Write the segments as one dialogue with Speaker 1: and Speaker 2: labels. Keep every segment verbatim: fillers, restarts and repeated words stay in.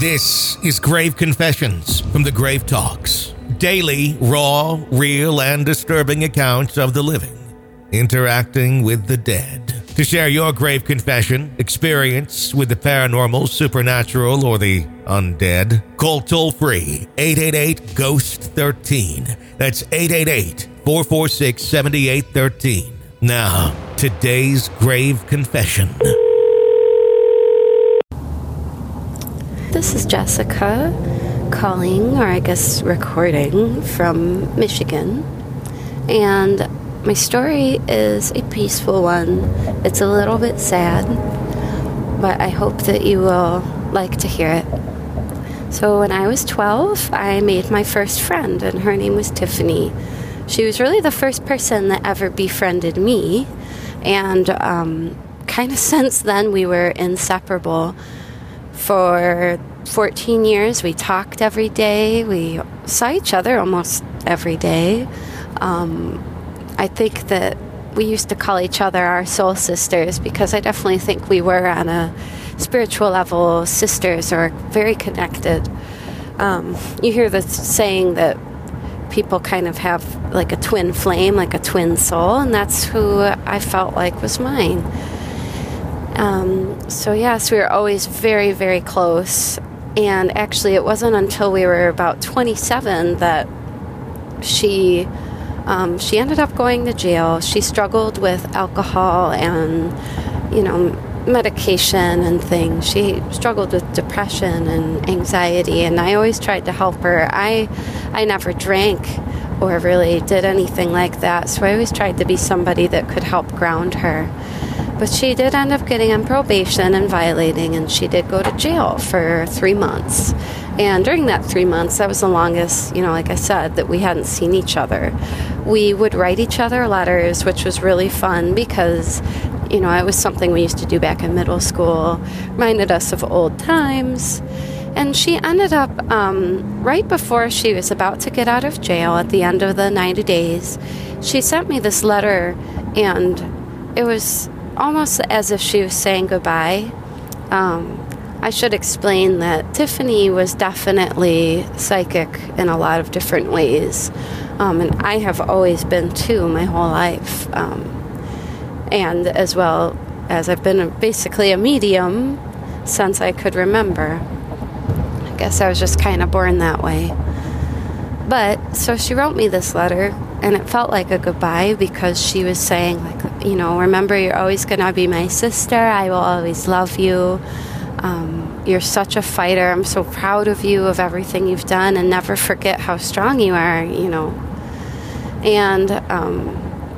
Speaker 1: This is Grave Confessions from the Grave Talks. Daily, raw, real, and disturbing accounts of the living interacting with the dead. To share your grave confession, experience with the paranormal, supernatural, or the undead, call toll-free eight eight eight, ghost thirteen. That's eight eight eight, four four six, seven eight one three. Now, today's grave confession.
Speaker 2: This is Jessica calling, or I guess recording, from Michigan. And my story is a peaceful one. It's a little bit sad, but I hope that you will like to hear it. So when I was twelve, I made my first friend, and her name was Tiffany. She was really the first person that ever befriended me, and um, kind of since then we were inseparable. For fourteen years, we talked every day. We saw each other almost every day. Um, I think that we used to call each other our soul sisters because I definitely think we were on a spiritual level sisters or very connected. Um, you hear the saying that people kind of have like a twin flame, like a twin soul, and that's who I felt like was mine. Um, so yes, we were always very, very close. And actually, it wasn't until we were about twenty-seven that she um, she ended up going to jail. She struggled with alcohol and, you know, medication and things. She struggled with depression and anxiety, and I always tried to help her. I I never drank or really did anything like that, so I always tried to be somebody that could help ground her. But she did end up getting on probation and violating, and she did go to jail for three months. And during that three months, that was the longest, you know, like I said, that we hadn't seen each other. We would write each other letters, which was really fun because, you know, it was something we used to do back in middle school, reminded us of old times. And she ended up, um, right before she was about to get out of jail at the end of the ninety days, she sent me this letter, and it was almost as if she was saying goodbye. Um, I should explain that Tiffany was definitely psychic in a lot of different ways. Um, and I have always been too my whole life. Um, and as well as I've been a, basically a medium since I could remember. I guess I was just kind of born that way. But, so she wrote me this letter, and it felt like a goodbye because she was saying, like, you know, remember, you're always going to be my sister. I will always love you. Um, you're such a fighter. I'm so proud of you, of everything you've done, and never forget how strong you are, you know. And um,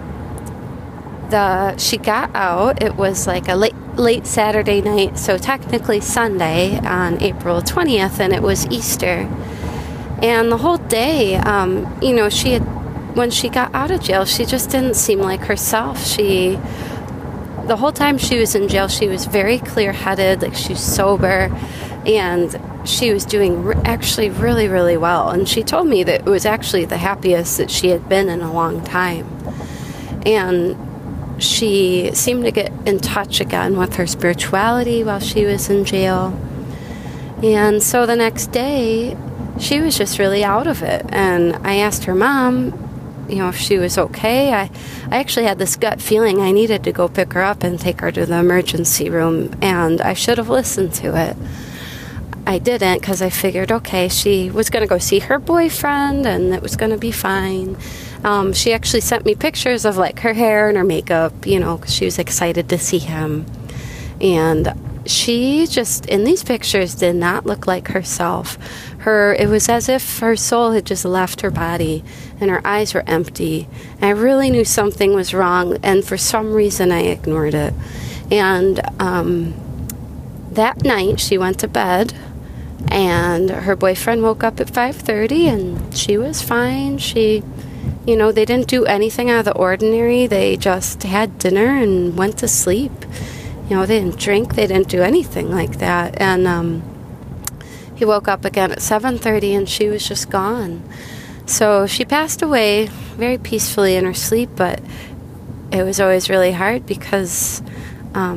Speaker 2: the she got out. It was like a late, late Saturday night, so technically Sunday on April twentieth, and it was Easter. And the whole day, um, you know, she had, when she got out of jail, she just didn't seem like herself. She, the whole time she was in jail, she was very clear-headed, like she was sober, and she was doing re- actually really, really well. And she told me that it was actually the happiest that she had been in a long time. And she seemed to get in touch again with her spirituality while she was in jail. And so the next day, she was just really out of it. And I asked her mom, you know, if she was okay. I, I actually had this gut feeling I needed to go pick her up and take her to the emergency room, and I should have listened to it. I didn't, because I figured, okay, she was going to go see her boyfriend, and it was going to be fine. Um, she actually sent me pictures of, like, her hair and her makeup, you know, because she was excited to see him. And she just, in these pictures, did not look like herself. Her, it was as if her soul had just left her body, and her eyes were empty. And I really knew something was wrong, and for some reason I ignored it. And um, that night she went to bed, and her boyfriend woke up at five thirty, and she was fine. She, you know, they didn't do anything out of the ordinary. They just had dinner and went to sleep. You know, they didn't drink, they didn't do anything like that. And um, he woke up again at seven thirty, and she was just gone. So she passed away very peacefully in her sleep, but it was always really hard because um,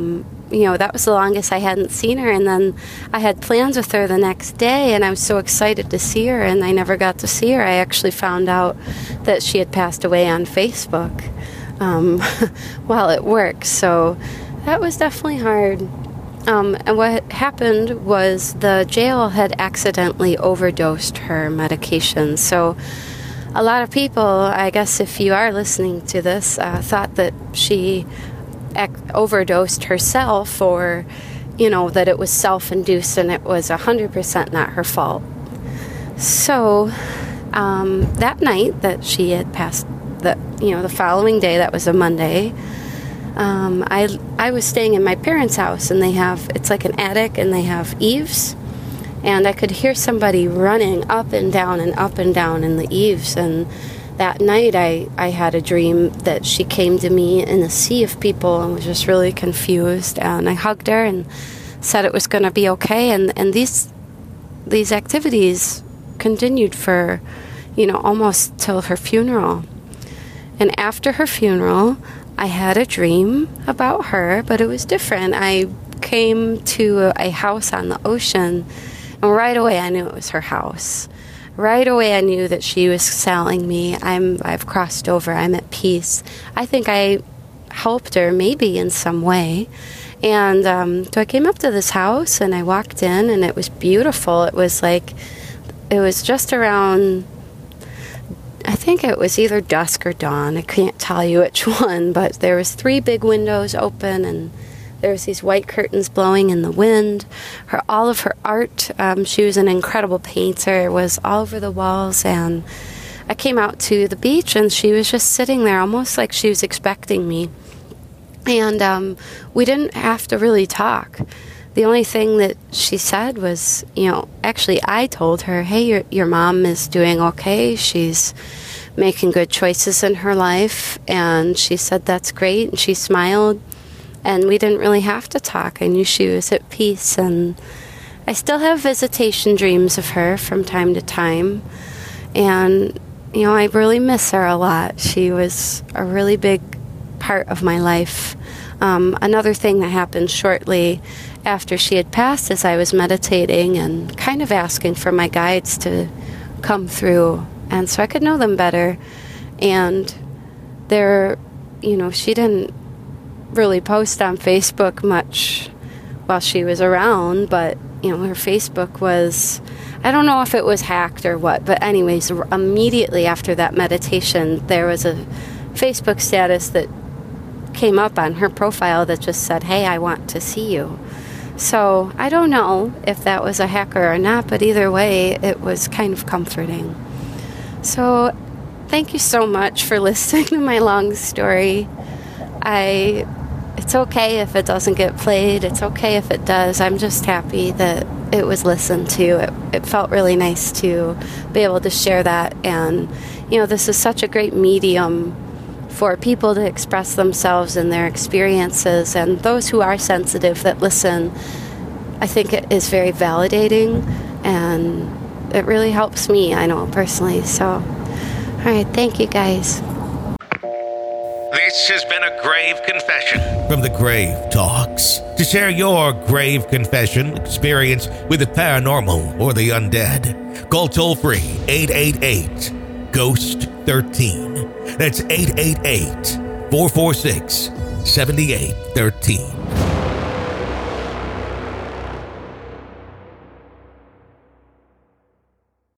Speaker 2: you know, that was the longest I hadn't seen her. And then I had plans with her the next day, and I was so excited to see her, and I never got to see her. I actually found out that she had passed away on Facebook um, while at work. So that was definitely hard. Um, and what happened was the jail had accidentally overdosed her medication. So a lot of people, I guess if you are listening to this, uh, thought that she ac- overdosed herself, or, you know, that it was self-induced and it was one hundred percent not her fault. So um, that night that she had passed, the, you know, the following day, that was a Monday, Um, I I was staying in my parents' house, and they have, it's like an attic, and they have eaves, and I could hear somebody running up and down and up and down in the eaves. And that night I, I had a dream that she came to me in a sea of people and was just really confused, and I hugged her and said it was going to be okay. And, and these these activities continued for, you know, almost till her funeral. And after her funeral, I had a dream about her, but it was different. I came to a house on the ocean, and right away I knew it was her house. Right away I knew that she was selling me. I'm, I've crossed over. I'm at peace. I think I helped her maybe in some way. And um, so I came up to this house, and I walked in, and it was beautiful. It was like, it was just around, I think it was either dusk or dawn. I can't tell you which one, but there was three big windows open, and there was these white curtains blowing in the wind. Her, all of her art, um, she was an incredible painter, was all over the walls. And I came out to the beach, and she was just sitting there, almost like she was expecting me. And um, we didn't have to really talk. The only thing that she said was, you know, actually I told her, hey, your, your mom is doing okay. She's making good choices in her life. And she said, that's great. And she smiled. And we didn't really have to talk. I knew she was at peace. And I still have visitation dreams of her from time to time. And, you know, I really miss her a lot. She was a really big part of my life. Um, another thing that happened shortly after she had passed is I was meditating and kind of asking for my guides to come through, and so I could know them better. And they're, you know, she didn't really post on Facebook much while she was around, but, you know, her Facebook was, I don't know if it was hacked or what, but anyways, immediately after that meditation, there was a Facebook status that came up on her profile that just said, hey, I want to see you. So I don't know if that was a hacker or not, but either way, it was kind of comforting. So thank you so much for listening to my long story. I, it's okay if it doesn't get played. It's okay if it does. I'm just happy that it was listened to. It, it felt really nice to be able to share that. And, you know, this is such a great medium for people to express themselves and their experiences, and those who are sensitive that listen, I think it is very validating, and it really helps me, I know, personally. So, all right, thank you, guys.
Speaker 1: This has been a grave confession from the Grave Talks. To share your grave confession experience with the paranormal or the undead, call toll-free eight eight eight, ghost thirteen. That's eight eight eight, four four six, seven eight one three.